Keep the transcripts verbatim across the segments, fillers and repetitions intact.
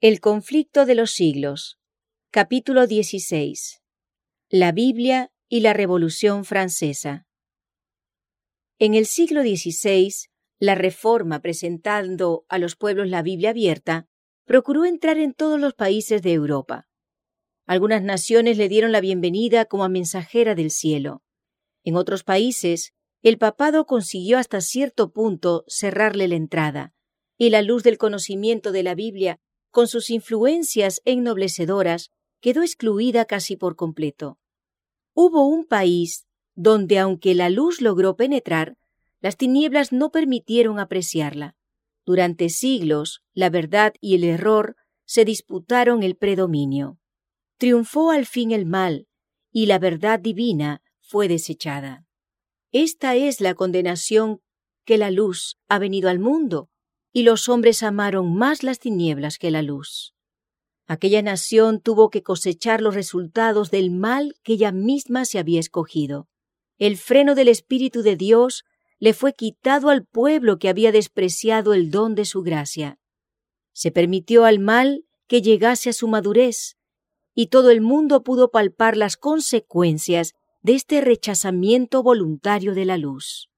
El conflicto de los siglos. Capítulo dieciséis. La Biblia y la Revolución Francesa. En el siglo dieciséis, la Reforma, presentando a los pueblos la Biblia abierta, procuró entrar en todos los países de Europa. Algunas naciones le dieron la bienvenida como mensajera del cielo. En otros países, el papado consiguió hasta cierto punto cerrarle la entrada, y la luz del conocimiento de la Biblia, con sus influencias ennoblecedoras, quedó excluida casi por completo. Hubo un país donde, aunque la luz logró penetrar, las tinieblas no permitieron apreciarla. Durante siglos, la verdad y el error se disputaron el predominio. Triunfó al fin el mal, y la verdad divina fue desechada. Esta es la condenación, que la luz ha venido al mundo, y los hombres amaron más las tinieblas que la luz. Aquella nación tuvo que cosechar los resultados del mal que ella misma se había escogido. El freno del Espíritu de Dios le fue quitado al pueblo que había despreciado el don de su gracia. Se permitió al mal que llegase a su madurez, y todo el mundo pudo palpar las consecuencias de este rechazamiento voluntario de la luz.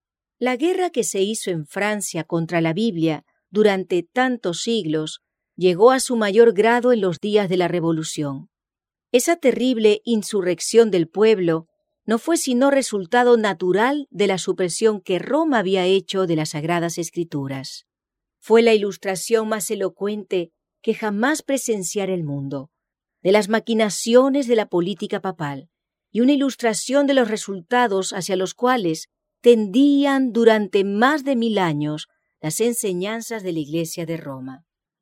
La guerra que se hizo en Francia contra la Biblia durante tantos siglos llegó a su mayor grado en los días de la Revolución. Esa terrible insurrección del pueblo no fue sino resultado natural de la supresión que Roma había hecho de las Sagradas Escrituras. Fue la ilustración más elocuente que jamás presenciara el mundo, de las maquinaciones de la política papal, y una ilustración de los resultados hacia los cuales tendían durante más de mil años las enseñanzas de la Iglesia de Roma.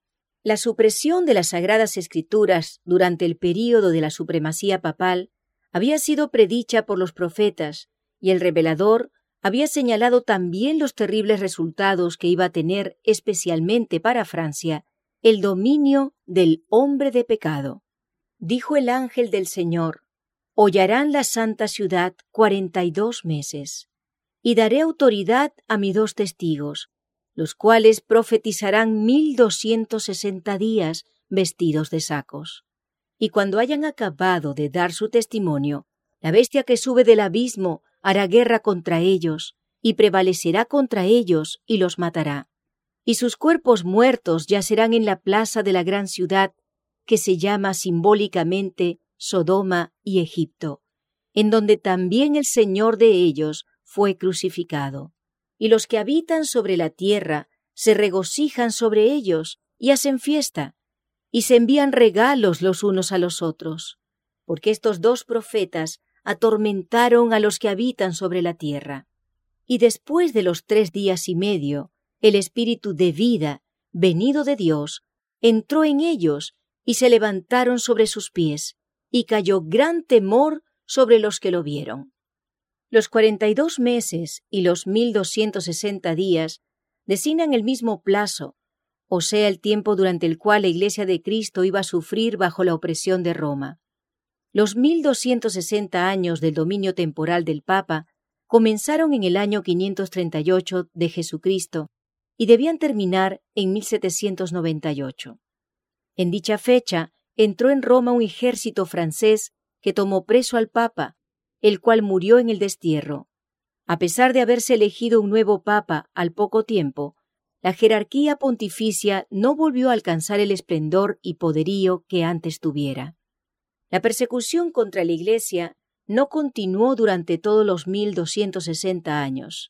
La supresión de las Sagradas Escrituras durante el período de la supremacía papal había sido predicha por los profetas, y el revelador había señalado también los terribles resultados que iba a tener especialmente para Francia el dominio del hombre de pecado. Dijo el ángel del Señor: hollarán la santa ciudad cuarenta y dos meses. Y daré autoridad a mis dos testigos, los cuales profetizarán mil doscientos sesenta días vestidos de sacos. Y cuando hayan acabado de dar su testimonio, la bestia que sube del abismo hará guerra contra ellos, y prevalecerá contra ellos y los matará. Y sus cuerpos muertos yacerán en la plaza de la gran ciudad, que se llama simbólicamente Sodoma y Egipto, en donde también el Señor de ellos fue crucificado. Y los que habitan sobre la tierra se regocijan sobre ellos y hacen fiesta, y se envían regalos los unos a los otros, porque estos dos profetas atormentaron a los que habitan sobre la tierra. Y después de los tres días y medio, el Espíritu de vida, venido de Dios, entró en ellos, y se levantaron sobre sus pies, y cayó gran temor sobre los que lo vieron. Los cuarenta y dos meses y los mil doscientos sesenta días designan el mismo plazo, o sea, el tiempo durante el cual la Iglesia de Cristo iba a sufrir bajo la opresión de Roma. Los mil doscientos sesenta años del dominio temporal del Papa comenzaron en el año quinientos treinta y ocho de Jesucristo y debían terminar en mil setecientos noventa y ocho. En dicha fecha entró en Roma un ejército francés que tomó preso al Papa, el cual murió en el destierro. A pesar de haberse elegido un nuevo papa al poco tiempo, la jerarquía pontificia no volvió a alcanzar el esplendor y poderío que antes tuviera. La persecución contra la Iglesia no continuó durante todos los mil doscientos sesenta años.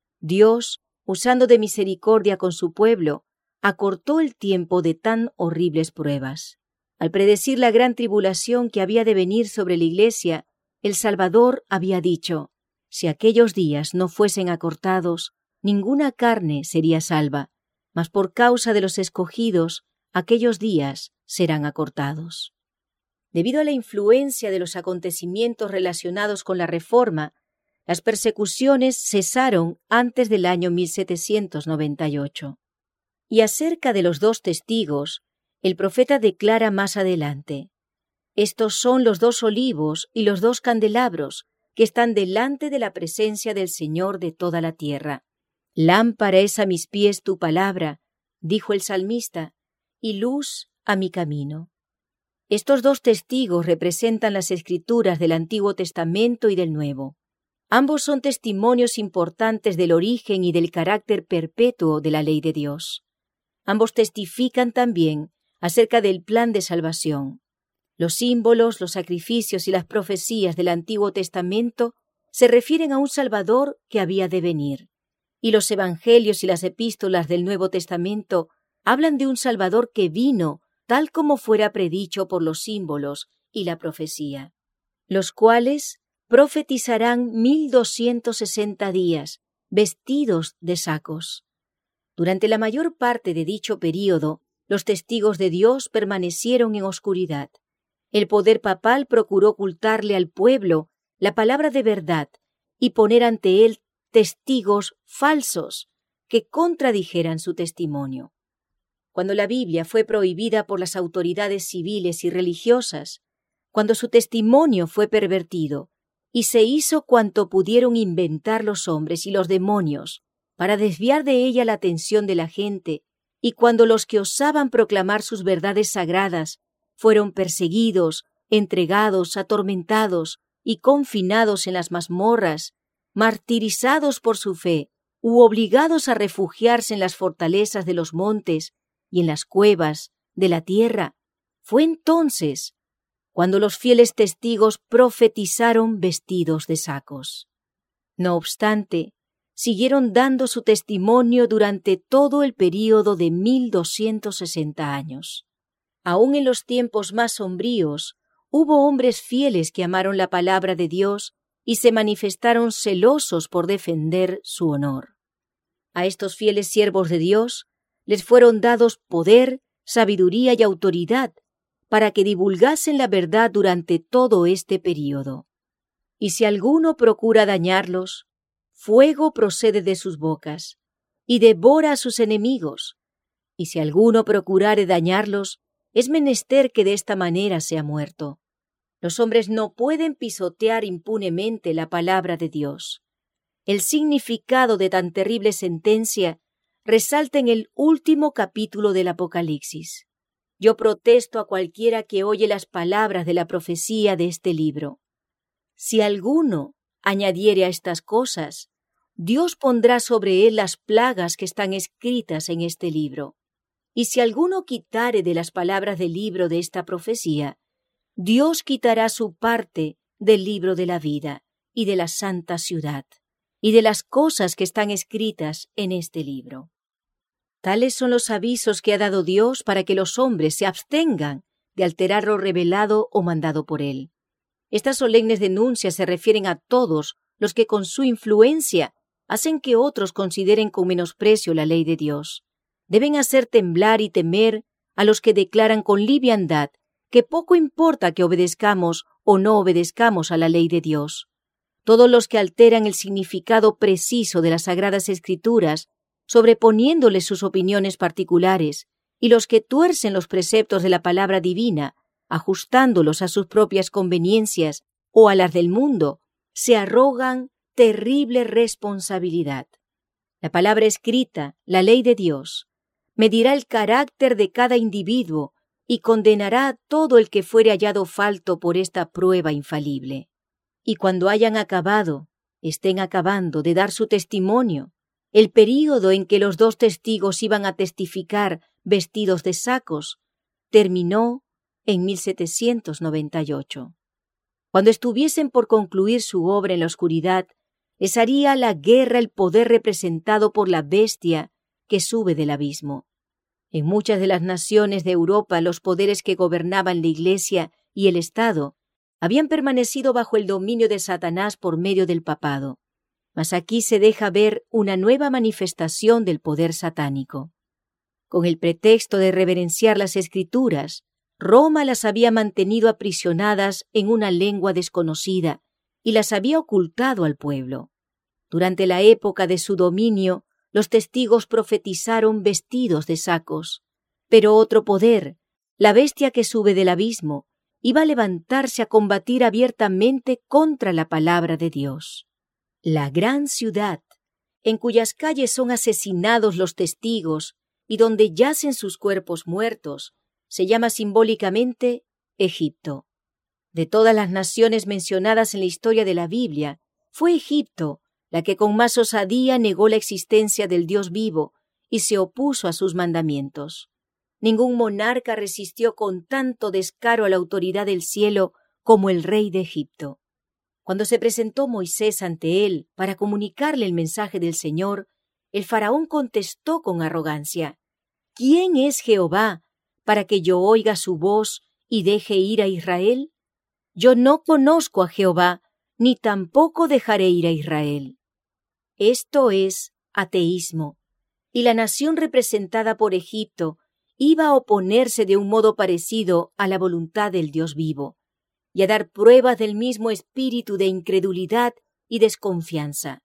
Dios, usando de misericordia con su pueblo, acortó el tiempo de tan horribles pruebas. Al predecir la gran tribulación que había de venir sobre la Iglesia, el Salvador había dicho: si aquellos días no fuesen acortados, ninguna carne sería salva, mas por causa de los escogidos, aquellos días serán acortados. Debido a la influencia de los acontecimientos relacionados con la Reforma, las persecuciones cesaron antes del año mil setecientos noventa y ocho. Y acerca de los dos testigos, el profeta declara más adelante: estos son los dos olivos y los dos candelabros que están delante de la presencia del Señor de toda la tierra. Lámpara es a mis pies tu palabra, dijo el salmista, y luz a mi camino. Estos dos testigos representan las escrituras del Antiguo Testamento y del Nuevo. Ambos son testimonios importantes del origen y del carácter perpetuo de la ley de Dios. Ambos testifican también acerca del plan de salvación. Los símbolos, los sacrificios y las profecías del Antiguo Testamento se refieren a un Salvador que había de venir, y los evangelios y las epístolas del Nuevo Testamento hablan de un Salvador que vino tal como fuera predicho por los símbolos y la profecía, los cuales profetizarán mil doscientos sesenta días, vestidos de sacos. Durante la mayor parte de dicho período, los testigos de Dios permanecieron en oscuridad. El poder papal procuró ocultarle al pueblo la palabra de verdad y poner ante él testigos falsos que contradijeran su testimonio. Cuando la Biblia fue prohibida por las autoridades civiles y religiosas, cuando su testimonio fue pervertido y se hizo cuanto pudieron inventar los hombres y los demonios para desviar de ella la atención de la gente, y cuando los que osaban proclamar sus verdades sagradas fueron perseguidos, entregados, atormentados y confinados en las mazmorras, martirizados por su fe, u obligados a refugiarse en las fortalezas de los montes y en las cuevas de la tierra, fue entonces cuando los fieles testigos profetizaron vestidos de sacos. No obstante, siguieron dando su testimonio durante todo el período de mil doscientos sesenta años. Aún en los tiempos más sombríos, hubo hombres fieles que amaron la palabra de Dios y se manifestaron celosos por defender su honor. A estos fieles siervos de Dios les fueron dados poder, sabiduría y autoridad para que divulgasen la verdad durante todo este período. Y si alguno procura dañarlos, fuego procede de sus bocas y devora a sus enemigos. Y si alguno procurare dañarlos, es menester que de esta manera sea muerto. Los hombres no pueden pisotear impunemente la palabra de Dios. El significado de tan terrible sentencia resalta en el último capítulo del Apocalipsis. Yo protesto a cualquiera que oye las palabras de la profecía de este libro. Si alguno añadiere a estas cosas, Dios pondrá sobre él las plagas que están escritas en este libro. Y si alguno quitare de las palabras del libro de esta profecía, Dios quitará su parte del libro de la vida y de la santa ciudad, y de las cosas que están escritas en este libro. Tales son los avisos que ha dado Dios para que los hombres se abstengan de alterar lo revelado o mandado por Él. Estas solemnes denuncias se refieren a todos los que con su influencia hacen que otros consideren con menosprecio la ley de Dios. Deben hacer temblar y temer a los que declaran con liviandad que poco importa que obedezcamos o no obedezcamos a la ley de Dios. Todos los que alteran el significado preciso de las Sagradas Escrituras, sobreponiéndoles sus opiniones particulares, y los que tuercen los preceptos de la palabra divina, ajustándolos a sus propias conveniencias o a las del mundo, se arrogan terrible responsabilidad. La palabra escrita, la ley de Dios, medirá el carácter de cada individuo y condenará a todo el que fuere hallado falto por esta prueba infalible. Y cuando hayan acabado, estén acabando de dar su testimonio, el período en que los dos testigos iban a testificar vestidos de sacos terminó en mil setecientos noventa y ocho. Cuando estuviesen por concluir su obra en la oscuridad, les haría la guerra el poder representado por la bestia que sube del abismo. En muchas de las naciones de Europa, los poderes que gobernaban la Iglesia y el Estado habían permanecido bajo el dominio de Satanás por medio del papado. Mas aquí se deja ver una nueva manifestación del poder satánico. Con el pretexto de reverenciar las Escrituras, Roma las había mantenido aprisionadas en una lengua desconocida y las había ocultado al pueblo. Durante la época de su dominio, los testigos profetizaron vestidos de sacos, pero otro poder, la bestia que sube del abismo, iba a levantarse a combatir abiertamente contra la palabra de Dios. La gran ciudad, en cuyas calles son asesinados los testigos y donde yacen sus cuerpos muertos, se llama simbólicamente Egipto. De todas las naciones mencionadas en la historia de la Biblia, fue Egipto la que con más osadía negó la existencia del Dios vivo y se opuso a sus mandamientos. Ningún monarca resistió con tanto descaro a la autoridad del cielo como el rey de Egipto. Cuando se presentó Moisés ante él para comunicarle el mensaje del Señor, el faraón contestó con arrogancia: ¿Quién es Jehová para que yo oiga su voz y deje ir a Israel? Yo no conozco a Jehová, ni tampoco dejaré ir a Israel. Esto es ateísmo, y la nación representada por Egipto iba a oponerse de un modo parecido a la voluntad del Dios vivo, y a dar pruebas del mismo espíritu de incredulidad y desconfianza.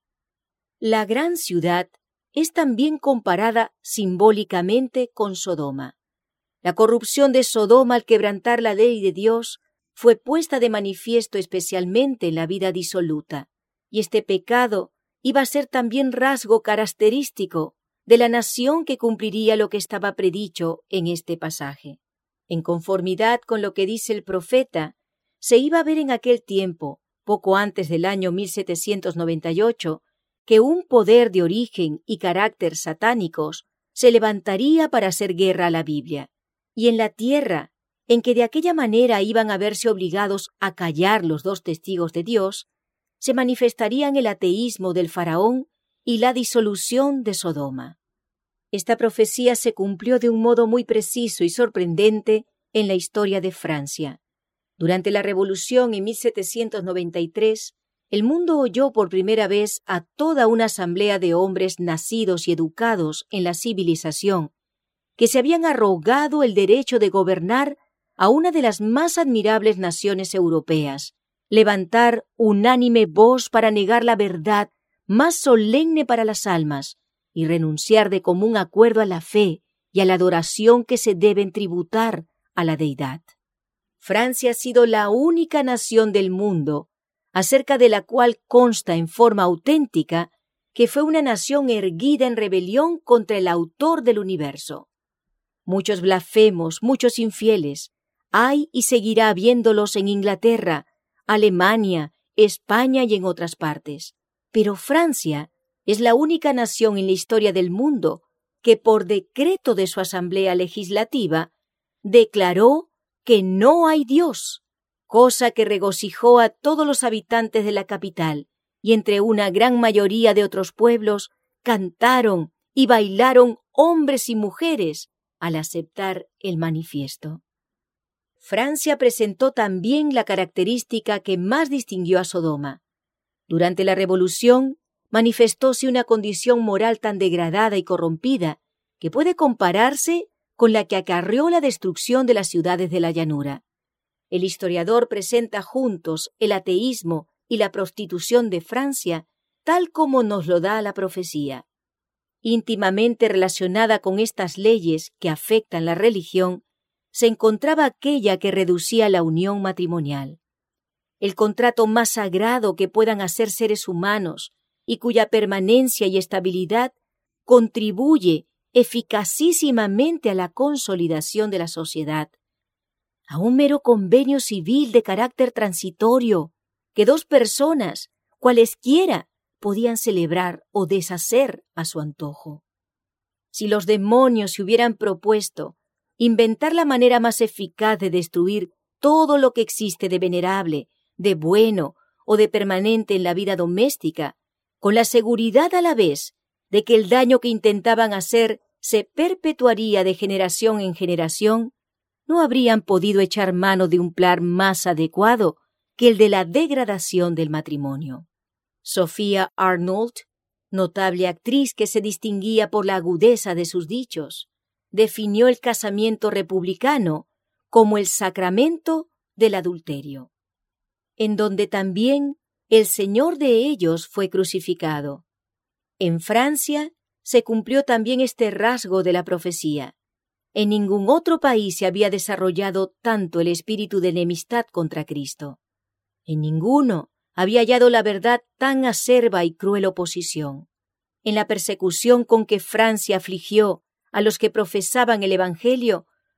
La gran ciudad es también comparada simbólicamente con Sodoma. La corrupción de Sodoma al quebrantar la ley de Dios fue puesta de manifiesto especialmente en la vida disoluta, y este pecado iba a ser también rasgo característico de la nación que cumpliría lo que estaba predicho en este pasaje. En conformidad con lo que dice el profeta, se iba a ver en aquel tiempo, poco antes del año mil setecientos noventa y ocho, que un poder de origen y carácter satánicos se levantaría para hacer guerra a la Biblia, y en la tierra, en que de aquella manera iban a verse obligados a callar los dos testigos de Dios, se manifestarían el ateísmo del faraón y la disolución de Sodoma. Esta profecía se cumplió de un modo muy preciso y sorprendente en la historia de Francia. Durante la Revolución en mil setecientos noventa y tres, el mundo oyó por primera vez a toda una asamblea de hombres nacidos y educados en la civilización, que se habían arrogado el derecho de gobernar a una de las más admirables naciones europeas, levantar unánime voz para negar la verdad más solemne para las almas y renunciar de común acuerdo a la fe y a la adoración que se deben tributar a la deidad. Francia ha sido la única nación del mundo acerca de la cual consta en forma auténtica que fue una nación erguida en rebelión contra el autor del universo. Muchos blasfemos, muchos infieles, hay y seguirá habiéndolos en Inglaterra, Alemania, España y en otras partes. Pero Francia es la única nación en la historia del mundo que por decreto de su Asamblea Legislativa declaró que no hay Dios, cosa que regocijó a todos los habitantes de la capital, y entre una gran mayoría de otros pueblos cantaron y bailaron hombres y mujeres al aceptar el manifiesto. Francia presentó también la característica que más distinguió a Sodoma. Durante la Revolución manifestóse una condición moral tan degradada y corrompida que puede compararse con la que acarreó la destrucción de las ciudades de la llanura. El historiador presenta juntos el ateísmo y la prostitución de Francia tal como nos lo da la profecía. Íntimamente relacionada con estas leyes que afectan la religión, se encontraba aquella que reducía la unión matrimonial. El contrato más sagrado que puedan hacer seres humanos y cuya permanencia y estabilidad contribuye eficacísimamente a la consolidación de la sociedad, a un mero convenio civil de carácter transitorio que dos personas, cualesquiera, podían celebrar o deshacer a su antojo. Si los demonios se hubieran propuesto inventar la manera más eficaz de destruir todo lo que existe de venerable, de bueno o de permanente en la vida doméstica, con la seguridad a la vez de que el daño que intentaban hacer se perpetuaría de generación en generación, no habrían podido echar mano de un plan más adecuado que el de la degradación del matrimonio. Sophia Arnold, notable actriz que se distinguía por la agudeza de sus dichos, definió el casamiento republicano como el sacramento del adulterio, en donde también el Señor de ellos fue crucificado. En Francia se cumplió también este rasgo de la profecía. En ningún otro país se había desarrollado tanto el espíritu de enemistad contra Cristo. En ninguno había hallado la verdad tan acerba y cruel oposición. En la persecución con que Francia afligió a los que profesaban el Evangelio,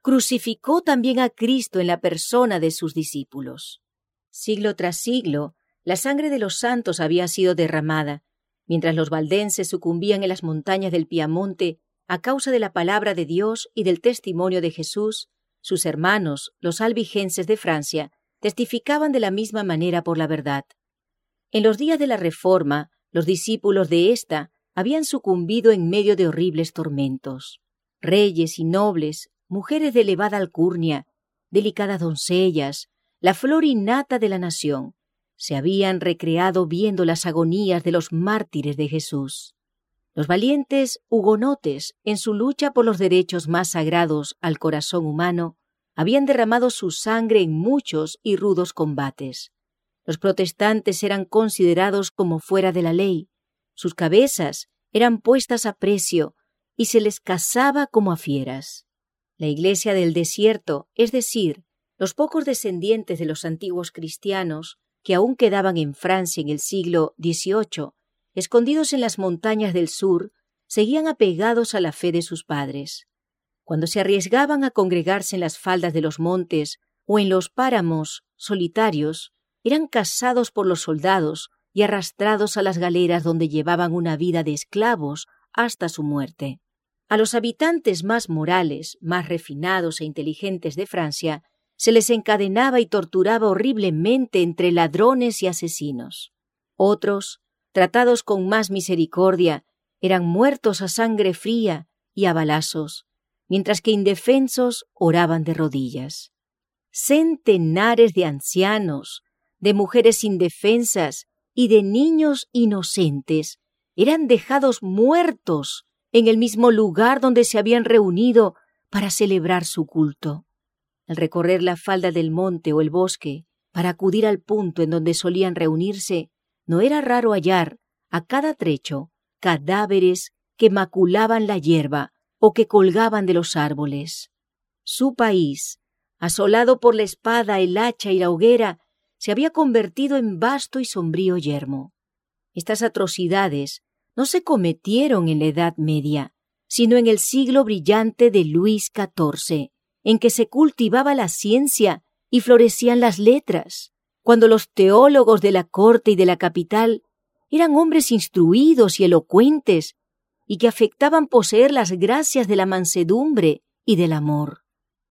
crucificó también a Cristo en la persona de sus discípulos. Siglo tras siglo, la sangre de los santos había sido derramada, mientras los valdenses sucumbían en las montañas del Piamonte a causa de la palabra de Dios y del testimonio de Jesús. Sus hermanos, los albigenses de Francia, testificaban de la misma manera por la verdad. En los días de la Reforma, los discípulos de ésta habían sucumbido en medio de horribles tormentos. Reyes y nobles, mujeres de elevada alcurnia, delicadas doncellas, la flor innata de la nación, se habían recreado viendo las agonías de los mártires de Jesús. Los valientes hugonotes, en su lucha por los derechos más sagrados al corazón humano, habían derramado su sangre en muchos y rudos combates. Los protestantes eran considerados como fuera de la ley, sus cabezas eran puestas a precio y se les cazaba como a fieras. La Iglesia del desierto, es decir, los pocos descendientes de los antiguos cristianos que aún quedaban en Francia en el siglo dieciocho, escondidos en las montañas del sur, seguían apegados a la fe de sus padres. Cuando se arriesgaban a congregarse en las faldas de los montes o en los páramos solitarios, eran cazados por los soldados y arrastrados a las galeras donde llevaban una vida de esclavos hasta su muerte. A los habitantes más morales, más refinados e inteligentes de Francia, se les encadenaba y torturaba horriblemente entre ladrones y asesinos. Otros, tratados con más misericordia, eran muertos a sangre fría y a balazos, mientras que indefensos oraban de rodillas. Centenares de ancianos, de mujeres indefensas y de niños inocentes eran dejados muertos en el mismo lugar donde se habían reunido para celebrar su culto. Al recorrer la falda del monte o el bosque para acudir al punto en donde solían reunirse, no era raro hallar a cada trecho cadáveres que maculaban la hierba o que colgaban de los árboles. Su país, asolado por la espada, el hacha y la hoguera, se había convertido en vasto y sombrío yermo. Estas atrocidades no se cometieron en la Edad Media, sino en el siglo brillante de Luis catorce, en que se cultivaba la ciencia y florecían las letras, cuando los teólogos de la corte y de la capital eran hombres instruidos y elocuentes y que afectaban poseer las gracias de la mansedumbre y del amor.